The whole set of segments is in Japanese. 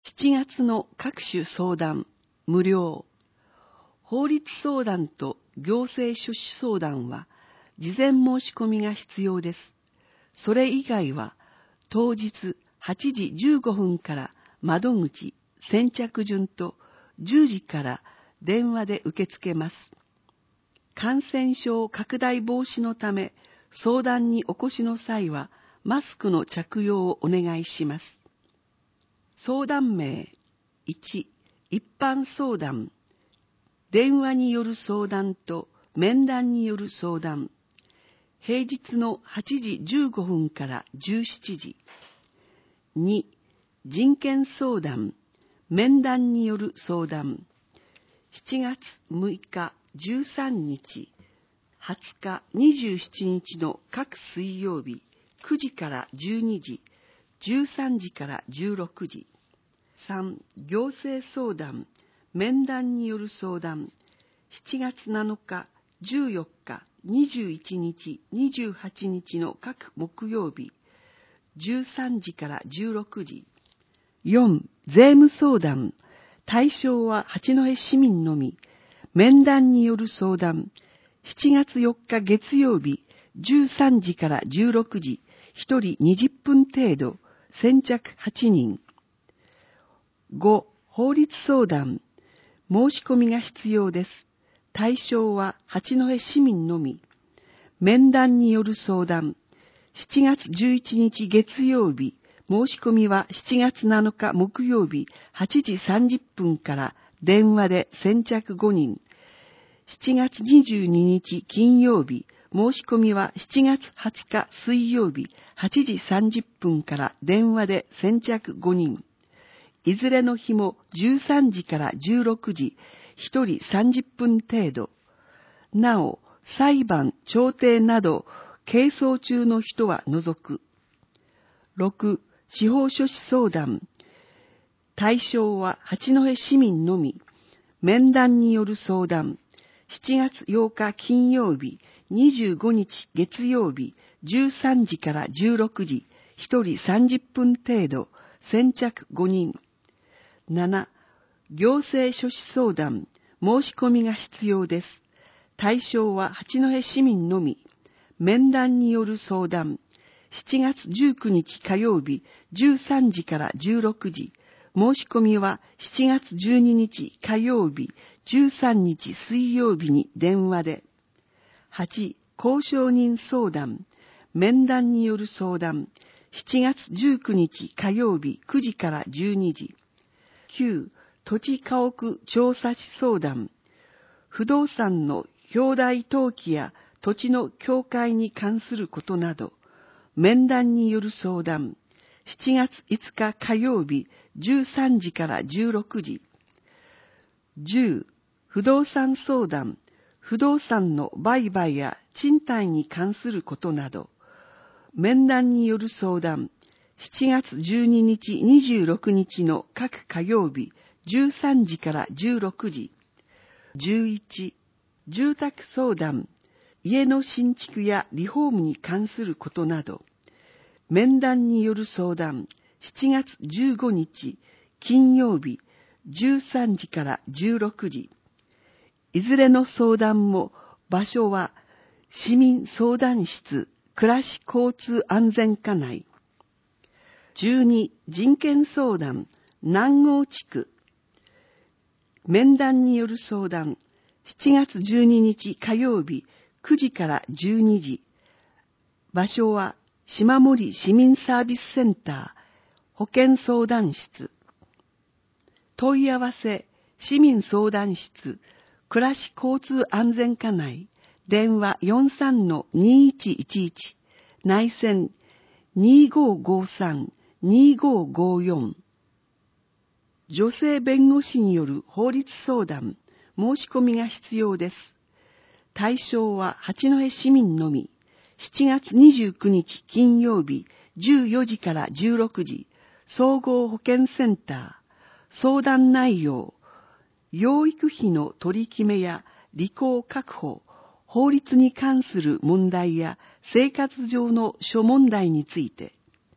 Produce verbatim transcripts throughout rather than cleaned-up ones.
しちがつの各種相談、無料。法律相談と行政書士相談は、事前申し込みが必要です。それ以外は、当日はちじじゅうごふんから窓口、先着順とじゅうじから電話で受け付けます。感染症拡大防止のため、相談にお越しの際は、マスクの着用をお願いします。相談名いち、一般相談。電話による相談と面談による相談。平日のはちじじゅうごふんからじゅうしちじ。に、人権相談。面談による相談。しちがつむいか、じゅうさんにち、はつか、にじゅうしちにちの各水曜日、くじからじゅうにじ、じゅうさんじからじゅうろくじ。さん、行政相談、面談による相談。しちがつなのか、じゅうよっか、にじゅういちにち、にじゅうはちにちの各木曜日、じゅうさんじからじゅうろくじ。よん、税務相談。対象は八戸市民のみ。面談による相談。しちがつよっか月曜日、じゅうさんじからじゅうろくじ、ひとりにじゅっぷん程度、先着はちにん。ご、法律相談。申し込みが必要です。対象は八戸市民のみ。面談による相談。しちがつじゅういちにち月曜日、申し込みはしちがつなのか木曜日はちじさんじゅっぷんから電話で先着ごにん。しちがつにじゅうににち金曜日、申し込みはしちがつはつか水曜日はちじさんじゅっぷんから電話で先着ごにん。いずれの日もじゅうさんじからじゅうろくじ、ひとりさんじゅっぷん程度。なお、裁判、調停など、係争中の人は除く。ろく、司法書士相談。対象は八戸市民のみ。面談による相談。しちがつようか金曜日、にじゅうごにち月曜日、じゅうさんじからじゅうろくじ、ひとりさんじゅっぷん程度、先着ごにん。なな、行政書士相談。申し込みが必要です。対象は八戸市民のみ。面談による相談。しちがつじゅうくにち火曜日、じゅうさんじからじゅうろくじ。申し込みはしちがつじゅうににち火曜日、じゅうさんにち水曜日に電話で。はち、公証人相談。面談による相談。しちがつじゅうくにち火曜日くじからじゅうにじ。きゅう、土地家屋調査士相談。不動産の表題登記や土地の境界に関することなど、面談による相談。しちがついつか火曜日、じゅうさんじからじゅうろくじ。じゅう、不動産相談。不動産の売買や賃貸に関することなど、面談による相談。しちがつじゅうににち、にじゅうろくにちの各火曜日、じゅうさんじからじゅうろくじ。じゅういち、住宅相談。家の新築やリフォームに関することなど、面談による相談。しちがつじゅうごにち、金曜日、じゅうさんじからじゅうろくじ。いずれの相談も場所は市民相談室暮らし交通安全課内。じゅうに、人権相談。南郷地区。面談による相談。しちがつじゅうににち火曜日くじからじゅうにじ。場所は島森市民サービスセンター保健相談室。問い合わせ市民相談室暮らし交通安全課内。電話 よんさんのにいちいちいち。内線 にごごさんにごごよん。女性弁護士による法律相談。申し込みが必要です。対象は八戸市民のみ。しちがつにじゅうくにち金曜日、じゅうよじからじゅうろくじ。総合保健センター。相談内容。養育費の取り決めや履行確保、法律に関する問題や生活上の諸問題について。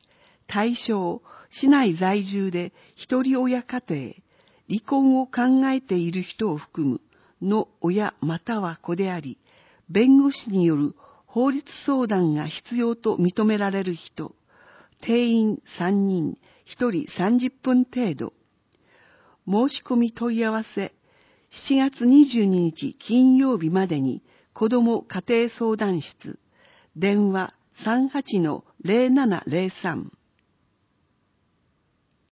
対象、市内在住で一人親家庭、離婚を考えている人を含むの親または子であり、弁護士による法律相談が必要と認められる人、定員さんにん、ひとりさんじゅっぷん程度。申し込み問い合わせ、しちがつにじゅうににち金曜日までに子ども家庭相談室、電話 さんはちのゼロななゼロさん。